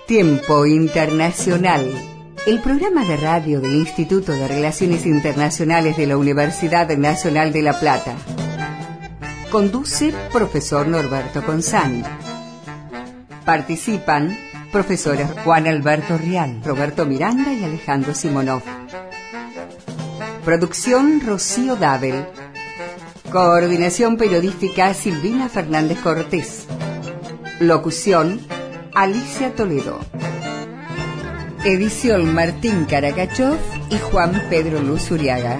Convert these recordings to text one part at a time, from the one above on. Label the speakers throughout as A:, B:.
A: Tiempo Internacional, el programa de radio del Instituto de Relaciones Internacionales de la Universidad Nacional de La Plata. Conduce profesor Norberto Consani. Participan profesores Juan Alberto Rial, Roberto Miranda y Alejandro Simonov. Producción Rocío Dabel. Coordinación periodística Silvina Fernández Cortés. Locución Alicia Toledo. Edición Martín Caracachov y Juan Pedro Luz Uriaga.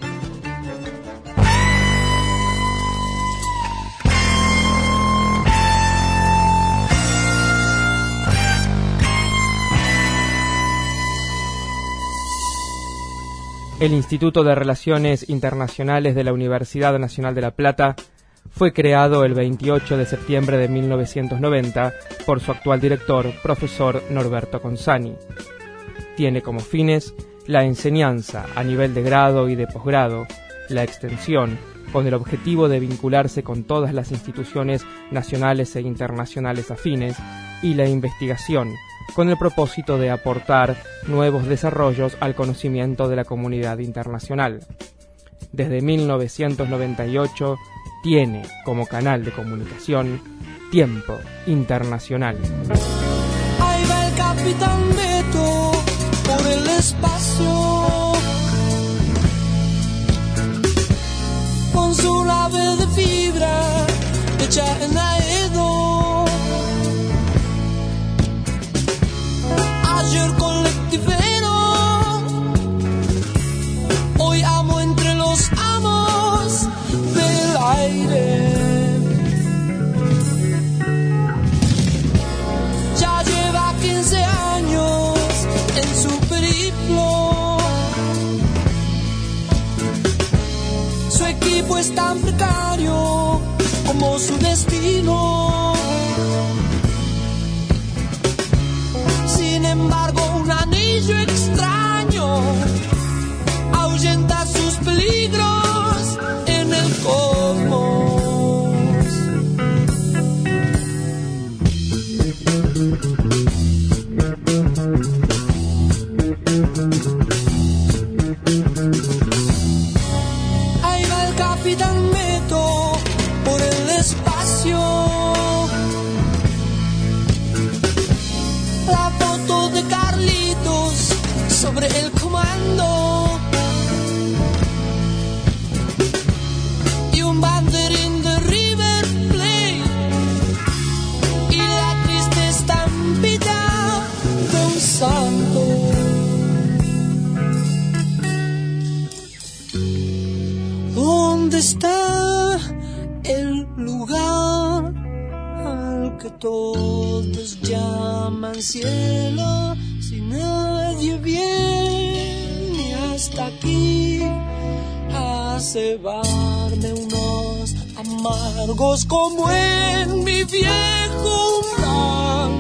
B: El Instituto de Relaciones Internacionales de la Universidad Nacional de La Plata fue creado el 28 de septiembre de 1990 por su actual director, profesor Norberto Consani. Tiene como fines la enseñanza a nivel de grado y de posgrado, la extensión, con el objetivo de vincularse con todas las instituciones nacionales e internacionales afines, y la investigación, con el propósito de aportar nuevos desarrollos al conocimiento de la comunidad internacional. Desde 1998 tiene como canal de comunicación Tiempo Internacional.
C: Ahí va el Capitán Beto por el espacio, con su nave de fibra hecha en Aedo. Ayer colectivero, hoy amo entre los amos del aire. Ya lleva 15 años en su periplo. Su equipo es tan precario como su destino. Sin embargo, un anillo extraño ahuyenta sus peligros en el cosmos. Ahí va el Capitán Beto por el espacio. La foto de Carlitos sobre el comando y un banderín de River Plate y la triste estampita de un santo. ¿Dónde está el lugar al que todos llaman cielo, si nadie viene hasta aquí a cebarme unos amargos como en mi viejo umbral?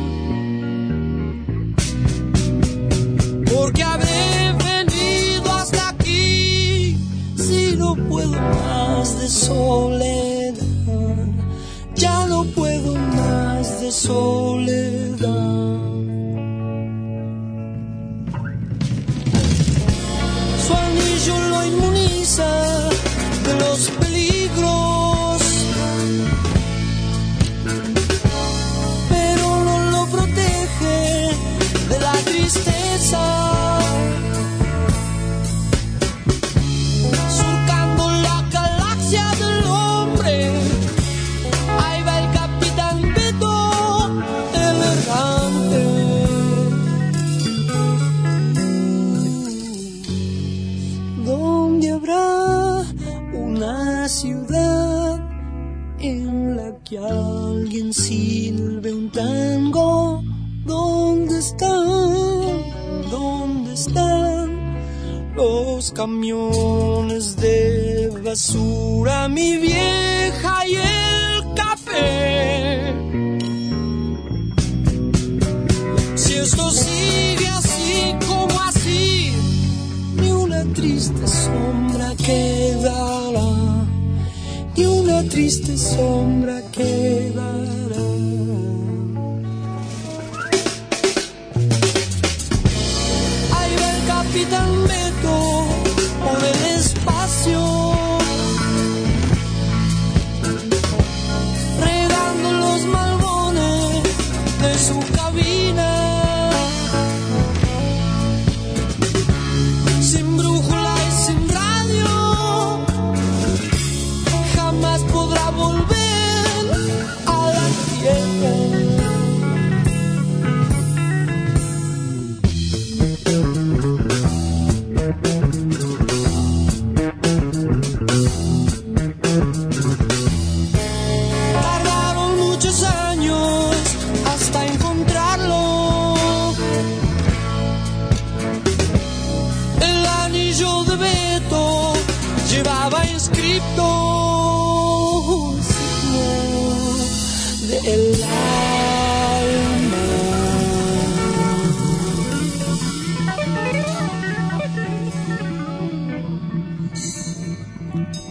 C: Porque habré venido hasta aquí si no puedo más de soledad. Ya no puedo más de soledad. Su anillo lo inmuniza de los peligros, pero no lo protege de la tristeza. Surcando la galaxia del hombre, ahí va el Capitán Beto, el errante. ¿Dónde habrá una ciudad en la que alguien silbe un tango? ¿Dónde están los camiones de basura, mi vieja y el café? Si esto sigue así como así, ni una triste sombra quedará, ni una triste sombra quedará.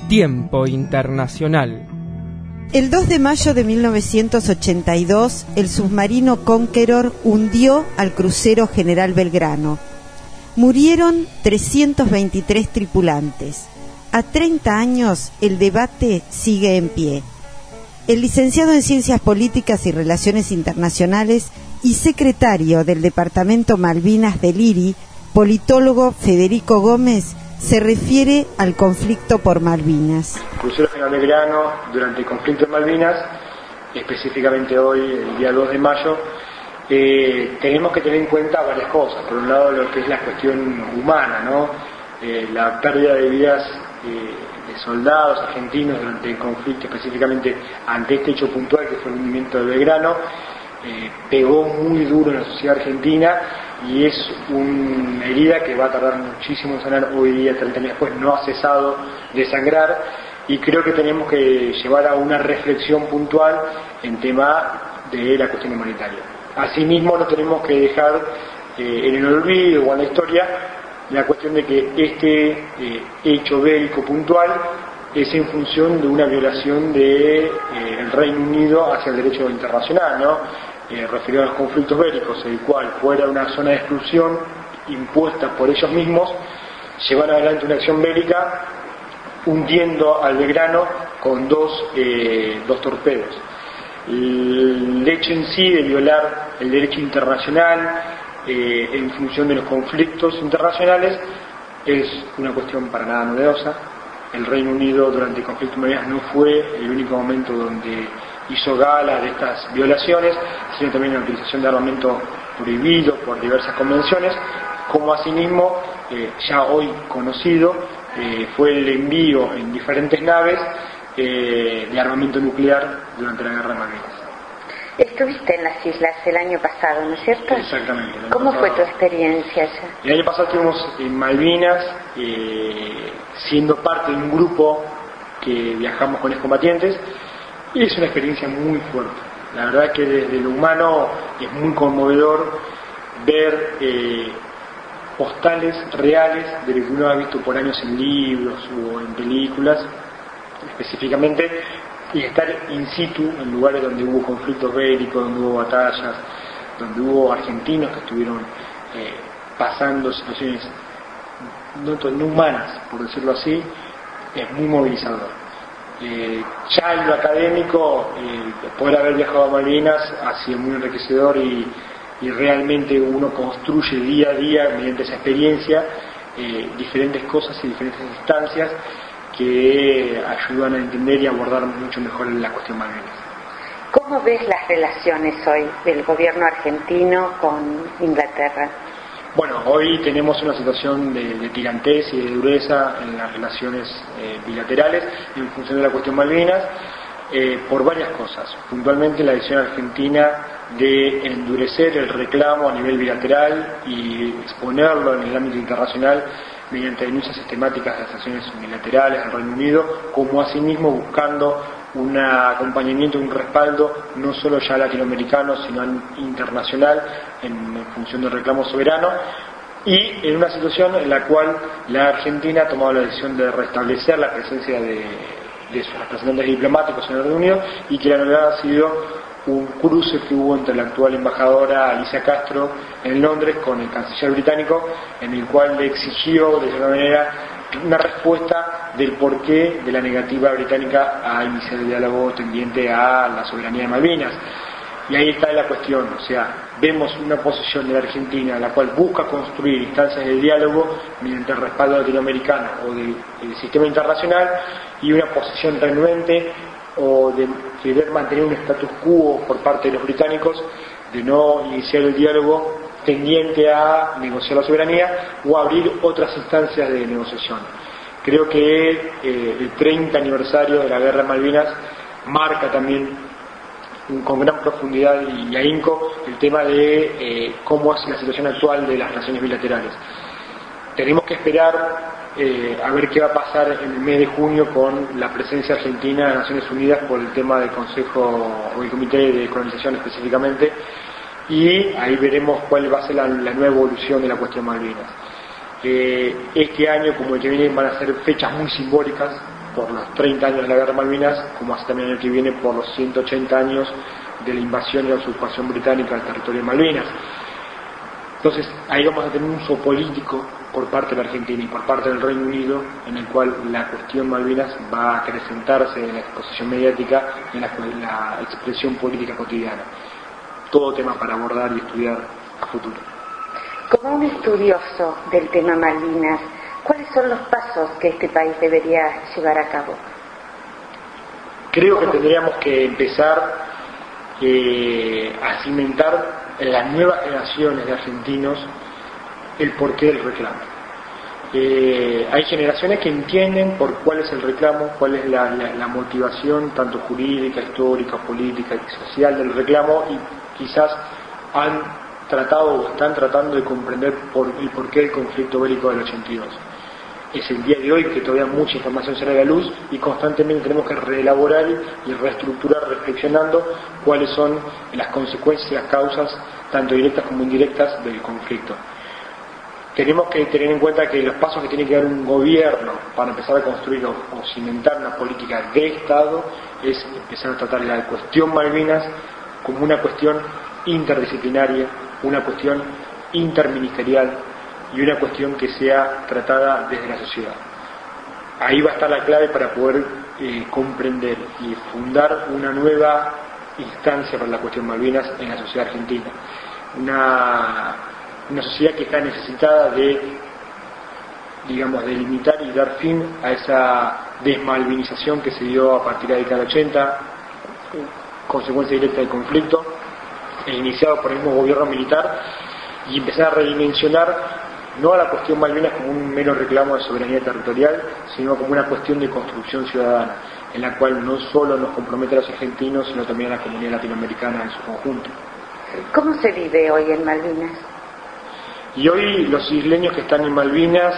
B: Tiempo internacional.
D: El 2 de mayo de 1982, el submarino Conqueror hundió al crucero General Belgrano. Murieron 323 tripulantes. A 30 años, el debate sigue en pie. El licenciado en Ciencias Políticas y Relaciones Internacionales y secretario del Departamento Malvinas del IRI, politólogo Federico Gómez, se refiere al conflicto por Malvinas.
E: Crucero General Belgrano, durante el conflicto de Malvinas, específicamente hoy, el día 2 de mayo, tenemos que tener en cuenta varias cosas. Por un lado, lo que es la cuestión humana, ¿no? La pérdida de vidas de soldados argentinos durante el conflicto, específicamente ante este hecho puntual que fue el hundimiento de Belgrano, pegó muy duro en la sociedad argentina y es una herida que va a tardar muchísimo en sanar. Hoy día, 30 años después, no ha cesado de sangrar y creo que tenemos que llevar a una reflexión puntual en tema de la cuestión humanitaria. Asimismo, no tenemos que dejar en el olvido o en la historia la cuestión de que este hecho bélico puntual es en función de una violación del Reino Unido hacia el derecho internacional, ¿no? Referido a los conflictos bélicos, el cual fuera una zona de exclusión impuesta por ellos mismos, llevar adelante una acción bélica hundiendo al Belgrano con dos torpedos. El hecho en sí de violar el derecho internacional en función de los conflictos internacionales es una cuestión para nada novedosa. El Reino Unido durante el conflicto de Malvinas no fue el único momento donde hizo gala de estas violaciones, sino también la utilización de armamento prohibido por diversas convenciones, como asimismo, ya hoy conocido, fue el envío en diferentes naves de armamento nuclear durante la Guerra de Malvinas.
F: Estuviste en las islas el año pasado, ¿no es cierto?
E: Exactamente.
F: ¿Cómo fue tu experiencia allá?
E: El año pasado estuvimos en Malvinas, siendo parte de un grupo que viajamos con excombatientes, y es una experiencia muy fuerte. La verdad que desde lo humano es muy conmovedor ver postales reales de lo que uno ha visto por años en libros o en películas, específicamente, y estar in situ en lugares donde hubo conflictos bélicos, donde hubo batallas, donde hubo argentinos que estuvieron pasando situaciones no humanas, por decirlo así, es muy movilizador. Ya en lo académico, poder haber viajado a Malvinas ha sido muy enriquecedor y realmente uno construye día a día, mediante esa experiencia, diferentes cosas y diferentes instancias que ayudan a entender y abordar mucho mejor la cuestión Malvinas.
F: ¿Cómo ves las relaciones hoy del gobierno argentino con Inglaterra?
E: Bueno, hoy tenemos una situación de tirantez y de dureza en las relaciones bilaterales en función de la cuestión Malvinas, por varias cosas. Puntualmente la decisión argentina de endurecer el reclamo a nivel bilateral y exponerlo en el ámbito internacional mediante denuncias sistemáticas de las acciones unilaterales del Reino Unido, como asimismo buscando un acompañamiento, un respaldo no solo ya latinoamericano, sino internacional en función del reclamo soberano, y en una situación en la cual la Argentina ha tomado la decisión de restablecer la presencia de sus representantes diplomáticos en el Reino Unido, y que la novedad ha sido un cruce que hubo entre la actual embajadora Alicia Castro en Londres con el canciller británico, en el cual le exigió de alguna manera una respuesta del porqué de la negativa británica a iniciar el diálogo tendiente a la soberanía de Malvinas. Y ahí está la cuestión, o sea, vemos una posición de la Argentina la cual busca construir instancias de diálogo mediante el respaldo latinoamericano o del sistema internacional, y una posición renuente o de querer mantener un status quo por parte de los británicos, de no iniciar el diálogo tendiente a negociar la soberanía o abrir otras instancias de negociación. Creo que el 30 aniversario de la Guerra de Malvinas marca también con gran profundidad y ahínco el tema de cómo es la situación actual de las relaciones bilaterales. Tenemos que esperar a ver qué va a pasar en el mes de junio con la presencia argentina de Naciones Unidas por el tema del Consejo o el Comité de Colonización específicamente, y ahí veremos cuál va a ser la nueva evolución de la cuestión Malvinas. Este año, como el que viene, van a ser fechas muy simbólicas por los 30 años de la Guerra de Malvinas, como hace también el año que viene por los 180 años de la invasión y la usurpación británica del territorio de Malvinas. Entonces, ahí vamos a tener un uso político por parte de la Argentina y por parte del Reino Unido, en el cual la cuestión Malvinas va a acrecentarse en la exposición mediática y en la expresión política cotidiana. Todo tema para abordar y estudiar a futuro.
F: Como un estudioso del tema Malvinas, ¿cuáles son los pasos que este país debería llevar a cabo?
E: Creo que tendríamos que empezar a cimentar en las nuevas generaciones de argentinos el porqué del reclamo. Hay generaciones que entienden por cuál es el reclamo, cuál es la motivación tanto jurídica, histórica, política y social del reclamo, y quizás han tratado o están tratando de comprender el porqué del conflicto bélico del 82. Es el día de hoy que todavía mucha información sale a la luz y constantemente tenemos que reelaborar y reestructurar reflexionando cuáles son las consecuencias y las causas, tanto directas como indirectas, del conflicto. Tenemos que tener en cuenta que los pasos que tiene que dar un gobierno para empezar a construir o cimentar una política de Estado es empezar a tratar la cuestión Malvinas como una cuestión interdisciplinaria, una cuestión interministerial y una cuestión que sea tratada desde la sociedad. Ahí va a estar la clave para poder comprender y fundar una nueva instancia para la cuestión Malvinas en la sociedad argentina. Una sociedad que está necesitada de limitar y dar fin a esa desmalvinización que se dio a partir de la década del 80, consecuencia directa del conflicto, iniciado por el mismo gobierno militar, y empezar a redimensionar no a la cuestión Malvinas como un mero reclamo de soberanía territorial, sino como una cuestión de construcción ciudadana, en la cual no solo nos compromete a los argentinos, sino también a la comunidad latinoamericana en su conjunto.
F: ¿Cómo se vive hoy en Malvinas?
E: Y hoy los isleños que están en Malvinas,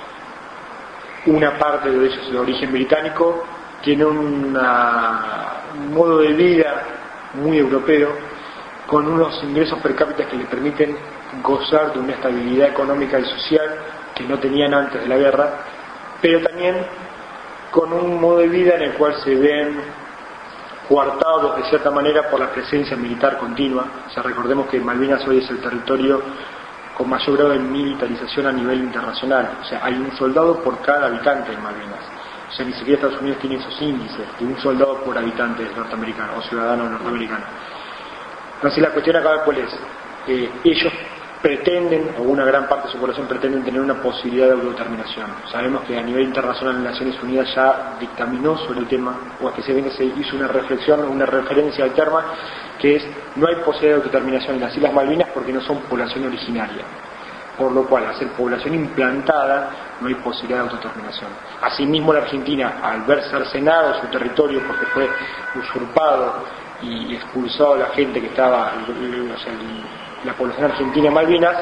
E: una parte de ellos de origen británico, tienen un modo de vida muy europeo, con unos ingresos per cápita que les permiten gozar de una estabilidad económica y social que no tenían antes de la guerra, pero también con un modo de vida en el cual se ven coartados de cierta manera por la presencia militar continua. O sea, recordemos que Malvinas hoy es el territorio con mayor grado de militarización a nivel internacional. O sea, hay un soldado por cada habitante en Malvinas. O sea, ni siquiera Estados Unidos tiene esos índices de un soldado por habitante norteamericano o ciudadano norteamericano. Entonces la cuestión acá cuál es, ellos pretenden, o una gran parte de su población pretenden tener una posibilidad de autodeterminación. Sabemos que a nivel internacional en Naciones Unidas ya dictaminó sobre el tema, o especialmente se hizo una reflexión, una referencia al tema, que es: no hay posibilidad de autodeterminación en las Islas Malvinas porque no son población originaria, por lo cual al ser población implantada no hay posibilidad de autodeterminación. Asimismo la Argentina, al ver cercenado su territorio porque fue usurpado y expulsado a la gente que estaba, la población argentina en Malvinas,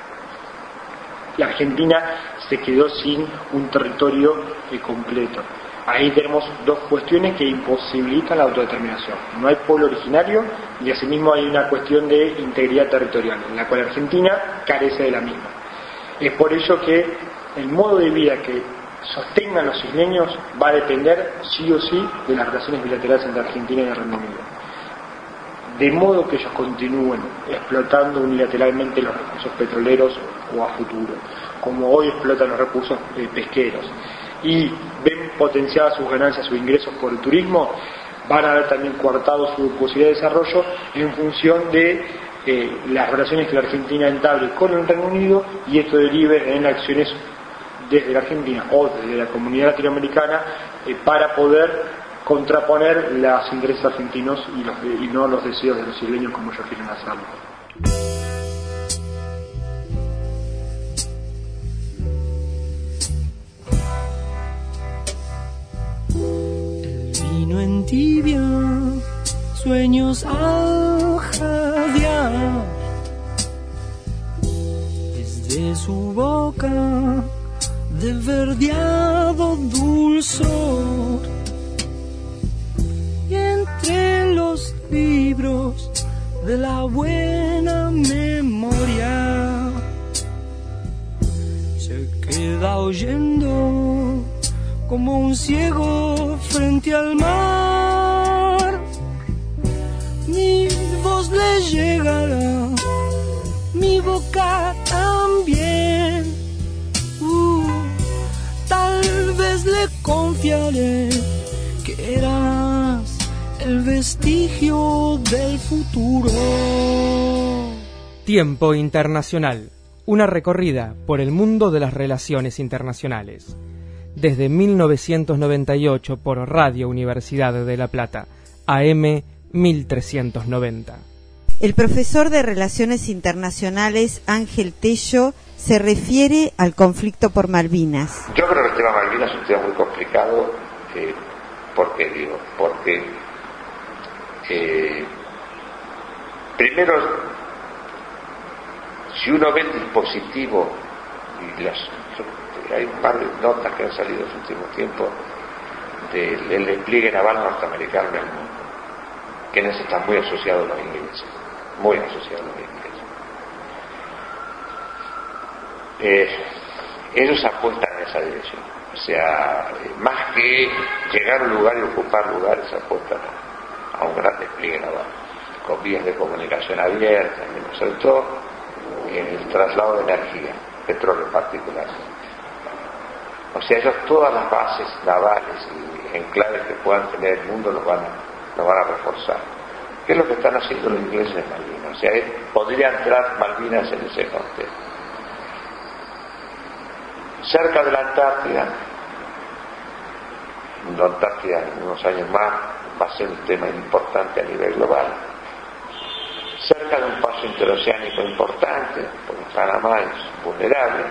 E: la Argentina se quedó sin un territorio completo. Ahí tenemos dos cuestiones que imposibilitan la autodeterminación. No hay pueblo originario y asimismo hay una cuestión de integridad territorial, en la cual Argentina carece de la misma. Es por ello que el modo de vida que sostengan los isleños va a depender sí o sí de las relaciones bilaterales entre Argentina y el Reino Unido. De modo que ellos continúen explotando unilateralmente los recursos petroleros o a futuro, como hoy explotan los recursos pesqueros, y ven potenciadas sus ganancias, sus ingresos por el turismo, van a ver también coartado su posibilidad de desarrollo en función de las relaciones que la Argentina entable con el Reino Unido, y esto derive en acciones desde la Argentina o desde la comunidad latinoamericana para poder contraponer los intereses argentinos y no los deseos de los isleños como ellos quieren hacerlo.
C: El vino entibia, sueños al jadear, desde su boca de verdeado dulzor. Y entre los libros de la buena memoria se queda oyendo como un ciego frente al mar. Mi voz le llegará, mi boca también. Tal vez le confiaré que eras el vestigio del futuro.
B: Tiempo Internacional, una recorrida por el mundo de las relaciones internacionales. Desde 1998 por Radio Universidad de La Plata, AM 1390.
D: El profesor de Relaciones Internacionales Ángel Tello se refiere al conflicto por Malvinas.
G: Yo creo que el tema Malvinas es un tema muy complicado. ¿Por qué digo? Porque primero, si uno ve el dispositivo y hay un par de notas que han salido en los últimos tiempos del despliegue naval norteamericano en el mundo, que en eso está muy asociado a los ingleses, muy asociado a los ingleses. Ellos apuestan en esa dirección, o sea, más que llegar a un lugar y ocupar lugares, apuestan a un gran despliegue naval, con vías de comunicación abiertas, sobre todo en el traslado de energía, petróleo en particular. O sea, ellos todas las bases navales y enclaves que puedan tener el mundo lo van a reforzar. ¿Qué es lo que están haciendo los ingleses en Malvinas? O sea, podría entrar Malvinas en ese contexto. Cerca de la Antártida, en unos años más va a ser un tema importante a nivel global. Cerca de un paso interoceánico importante, porque Panamá es vulnerable,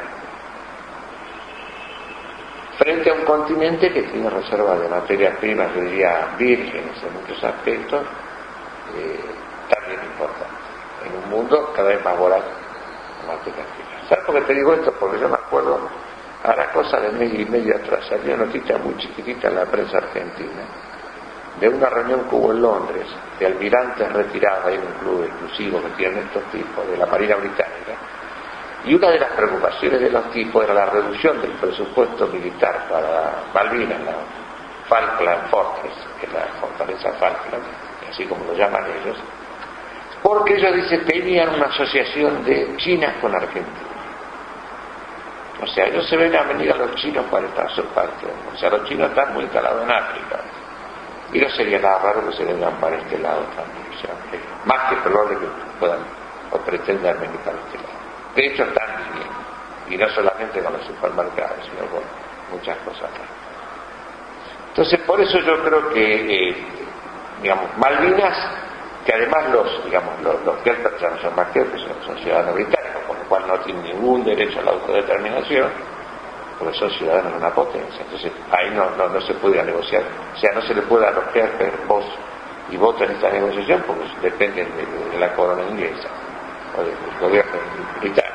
G: frente a un continente que tiene reservas de materias primas, yo diría vírgenes en muchos aspectos, también importante, en un mundo cada vez más volátil en materias primas. ¿Sabes por qué te digo esto? Porque yo me acuerdo, a la cosa de mes y medio atrás, salió una noticia muy chiquitita en la prensa argentina, de una reunión que hubo en Londres, de almirantes retirados, hay un club exclusivo que tienen estos tipos, de la Marina Británica, y una de las preocupaciones de los tipos era la reducción del presupuesto militar para Malvinas, la Falkland Fortress, que es la fortaleza Falkland, así como lo llaman ellos, porque ellos dicen tenían una asociación de China con Argentina. O sea, ellos se ven a venir a los chinos para esta su parte. O sea, los chinos están muy instalados en África. Y no sería nada raro que se vengan para este lado también. O sea, es más que probable que puedan o pretendan venir para este lado. De hecho, están viniendo. Y no solamente con los supermercados, sino con muchas cosas más. Entonces, por eso yo creo que, Malvinas, que además los Kerpers ya no son más Kerpers, son ciudadanos británicos, con lo cual no tienen ningún derecho a la autodeterminación, porque son ciudadanos de una potencia. Entonces ahí no se puede negociar, o sea, no se le puede a los Kerpers voz y voto en esta negociación, porque dependen de la corona inglesa o del gobierno británico.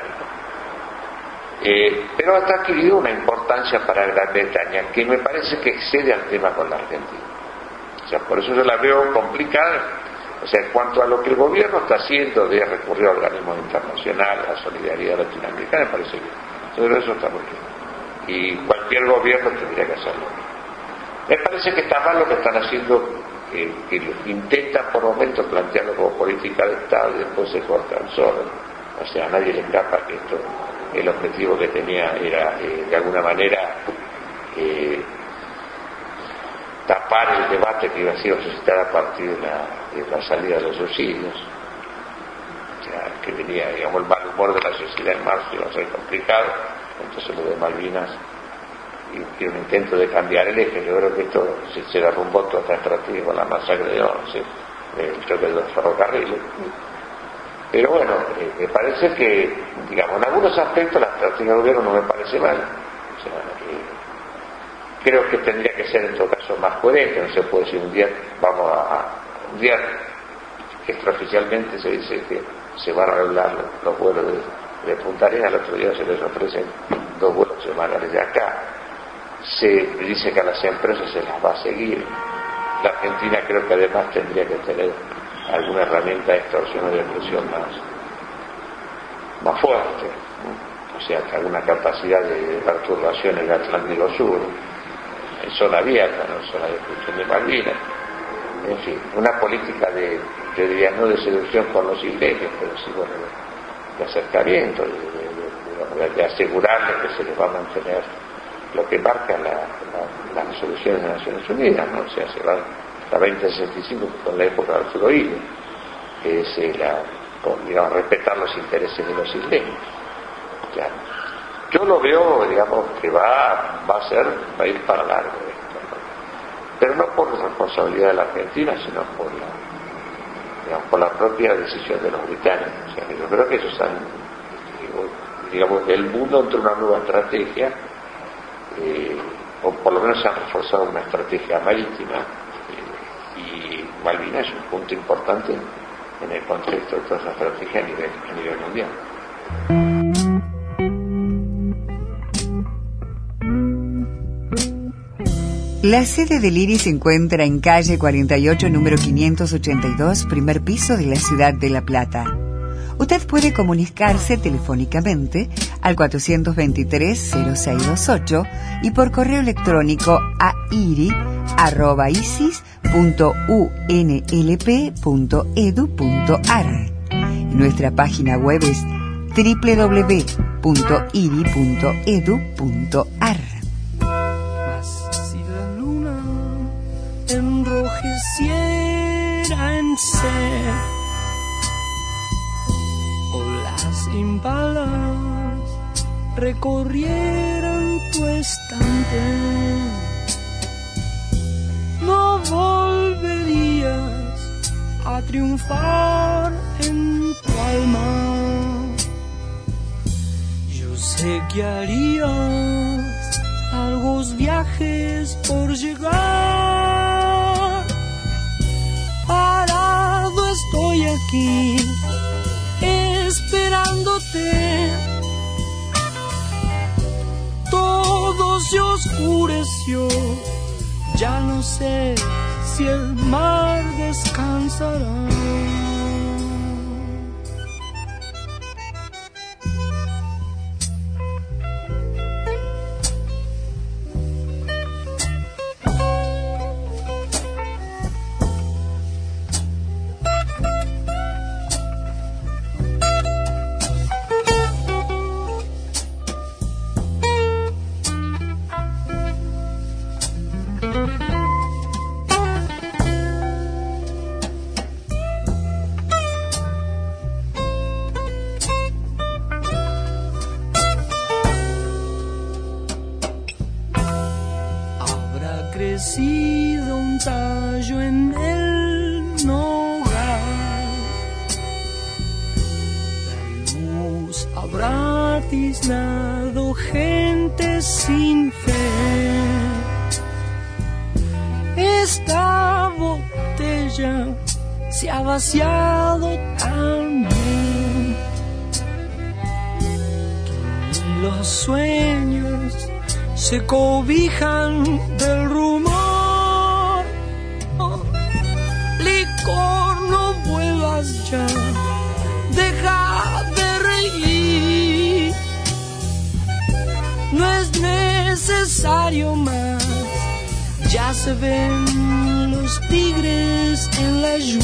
G: Pero ha adquirido una importancia para Gran Bretaña que me parece que excede al tema con la Argentina. O sea, por eso yo la veo complicada. O sea, en cuanto a lo que el gobierno está haciendo de recurrir a organismos internacionales, a la solidaridad latinoamericana, me parece bien. Entonces eso está muy bien. Y cualquier gobierno tendría que hacerlo. Me parece que está mal lo que están haciendo, que intentan por momentos plantearlo como política de Estado y después se cortan solo. O sea, a nadie le escapa que esto, el objetivo que tenía era, de alguna manera, tapar el debate que iba a ser suscitar a partir de la salida de los subsidios, o sea, que tenía, el mal humor de la sociedad en marzo iba a ser complicado. Entonces lo de Malvinas y un intento de cambiar el eje. Yo creo que esto se derrumbó toda esta estrategia con la masacre de 11, el choque de los ferrocarriles. Pero bueno, me parece que, en algunos aspectos la estrategia del gobierno no me parece mal. O sea, creo que tendría que ser en todo caso más coherente. No se puede decir un día extraoficialmente se dice que se van a arreglar los vuelos de Punta Arenas, al otro día se les ofrecen 2 vuelos semanales de acá. Se dice que a las empresas se las va a seguir. La Argentina creo que además tendría que tener alguna herramienta de extorsión o de presión más fuerte, ¿no? O sea, que alguna capacidad de perturbación en el Atlántico Sur. en zona abierta, no en zona de exclusión de Malvinas. En fin, una política yo diría, no de seducción con los isleños, pero sí, bueno, de acercamiento, de asegurarles que se les va a mantener lo que marca las resoluciones de Naciones Unidas, ¿no? O sea, se va hasta 2065, que fue la época de Arturo Illia, que es digamos, respetar los intereses de los isleños. Claro. Yo lo veo, digamos, que va a ir para largo esto, ¿no? Pero no por responsabilidad de la Argentina, sino por la propia decisión de los británicos. O sea, yo creo que ellos han, digamos, el mundo entró en una nueva estrategia, o por lo menos se han reforzado una estrategia marítima, y Malvinas es un punto importante en el contexto de toda esa estrategia a nivel mundial.
A: La sede del IRI se encuentra en calle 48, número 582, primer piso de la ciudad de La Plata. Usted puede comunicarse telefónicamente al 423-0628 y por correo electrónico a iri@isis.unlp.edu.ar. Nuestra página web es www.iri.edu.ar.
C: Enrojeciera en sed, o las impalas recorrieran tu estante, no volverías a triunfar en tu alma. Yo sé que harías largos viajes por llegar. Parado estoy aquí, esperándote. Todo se oscureció, ya no sé si el mar descansará. Crecido un tallo en el nogal, la luz habrá tiznado gente sin fe. Esta botella se ha vaciado también, que los sueños se cobijan del rumor. Licor, no vuelvas ya, deja de reír. No es necesario más, ya se ven los tigres en la lluvia.